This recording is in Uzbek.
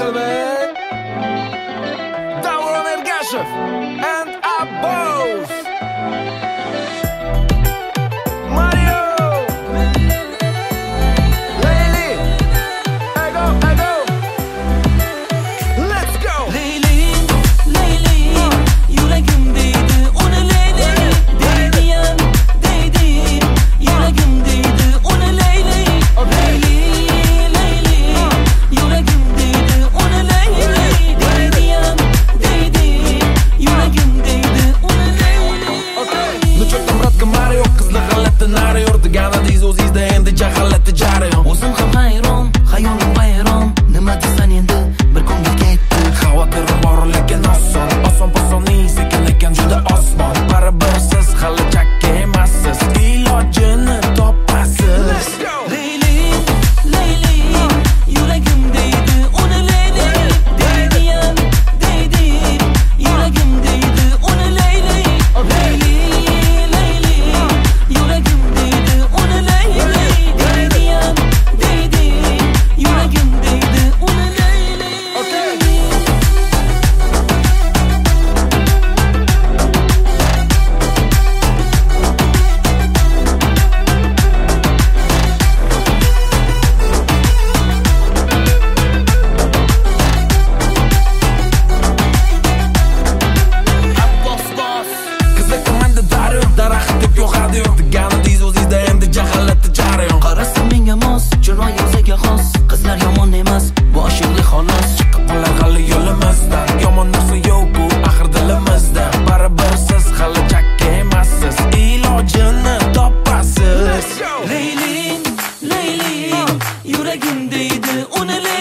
Aytilbek, Davron Ergashev and Abboz. Mario, Layli, Ego, let's go. Layli, Layli, yuragim deydi uni Layli, deydiyam, deydi, yuragim deydi uni Layli, Layli, Layli, yuragim deydi uni Layli, deydiyam, deydi, yuragim deydi uni Layli. Nu cho'kdim radga Mario, qizlar g'alati nari yurdigani deyz o'zingizda endi jahalati jarayon. O'zim ham hayron, xayolim vayron, nima desan endi bir ko'ngil ketdi. Xavotirim bor lekin oson-posonning sekin ekan juda osmon. Baribir siz hali chakka emassiz, ilojini topasiz. Layli, Layli, yuragim deydi uni Layli, deydiyam, deydi, yuragim deydi uni Layli, Layli, Layli, yuragim deydi uni Layli, deydiyam, deydi, yuragim deydi uni Layli. Abbos boss. Qizlar komanda daryo, daraxt deb yo'g'adi yurdigani deyz o'zingizda endi jahalati jarayon. Qarasa menga mos, chiroy o'ziga xos. Qizlar yomon emas, boshingli xolos. Chiqib qolar hali yo'limizdan, yomon narsa yo'q-ku axir dilimizda. Baribir siz hali chakka emassiz, ilojini topasiz. Layli, Layli, yuragim deydi uni Layli.